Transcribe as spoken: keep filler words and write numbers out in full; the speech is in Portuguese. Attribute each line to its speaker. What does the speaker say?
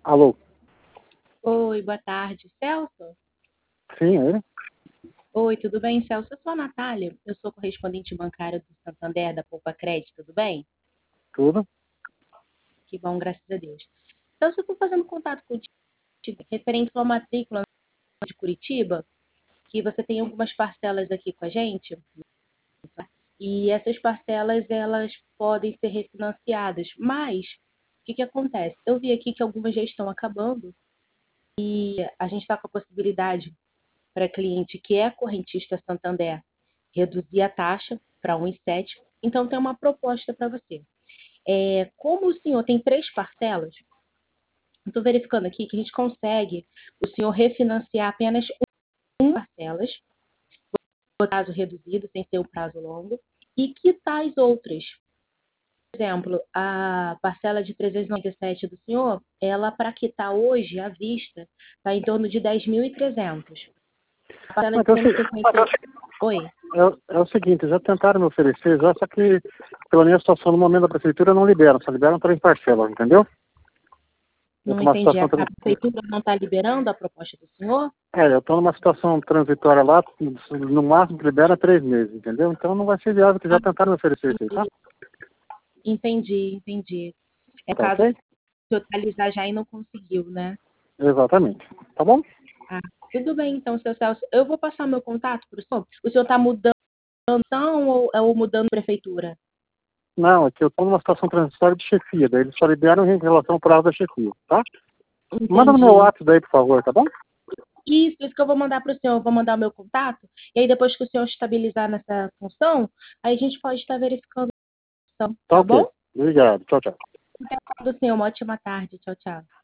Speaker 1: Alô?
Speaker 2: Oi, boa tarde, Celso?
Speaker 1: Sim, é ele?
Speaker 2: Oi, tudo bem, Celso? Eu sou a Natália, eu sou correspondente bancária do Santander, da Poupa Crédito, tudo bem?
Speaker 1: Tudo?
Speaker 2: Que bom, graças a Deus. Celso, eu estou fazendo contato contigo referente a uma matrícula de Curitiba, que você tem algumas parcelas aqui com a gente, e essas parcelas, elas podem ser refinanciadas, mas o que que acontece? Eu vi aqui que algumas já estão acabando, e a gente está com a possibilidade para cliente que é correntista Santander reduzir a taxa para um vírgula sete. Então, tem uma proposta para você. É, como o senhor tem três parcelas, estou verificando aqui que a gente consegue o senhor refinanciar apenas uma parcelas, por prazo reduzido, sem ser o prazo longo, e quitar as outras. Por exemplo, a parcela de trezentos e noventa e sete do senhor, ela para quitar hoje, à vista, está em torno de dez mil e trezentos. A parcela de
Speaker 1: Então, é o
Speaker 2: cento e
Speaker 1: se-
Speaker 2: cinquenta e oito. Oi.
Speaker 1: é, o- é o seguinte, já tentaram me oferecer, já, só que pela minha situação no momento da prefeitura não liberam, só liberam três parcelas, entendeu? Eu
Speaker 2: Não
Speaker 1: estou numa
Speaker 2: entendi. A
Speaker 1: situação,
Speaker 2: a
Speaker 1: tran-
Speaker 2: prefeitura não está liberando a proposta do senhor?
Speaker 1: é, eu estou numa situação transitória lá, no máximo que libera três meses, entendeu? Então não vai ser viável, que
Speaker 2: Ah,
Speaker 1: já tentaram me oferecer isso aí, tá?
Speaker 2: entendi, entendi. É
Speaker 1: Tá
Speaker 2: caso
Speaker 1: ok?
Speaker 2: totalizar já e não conseguiu, né?
Speaker 1: Exatamente. Tá bom?
Speaker 2: Ah, tudo bem, então, seu Celso. Eu vou passar meu contato para o senhor. O senhor está mudando ou, ou mudando de prefeitura?
Speaker 1: Não, é que eu estou numa situação transitória de chefia, daí eles só liberam em relação ao prazo da chefia, tá? Manda no meu
Speaker 2: Entendi.
Speaker 1: WhatsApp daí, por favor, tá bom?
Speaker 2: Isso, isso que eu vou mandar para o senhor. Eu vou mandar o meu contato. E aí, depois que o senhor estabilizar nessa função, aí a gente pode estar verificando a função,
Speaker 1: Tá
Speaker 2: tá
Speaker 1: ok.
Speaker 2: bom?
Speaker 1: Obrigado. Tchau, tchau.
Speaker 2: Então, do senhor, uma ótima tarde. Tchau, tchau.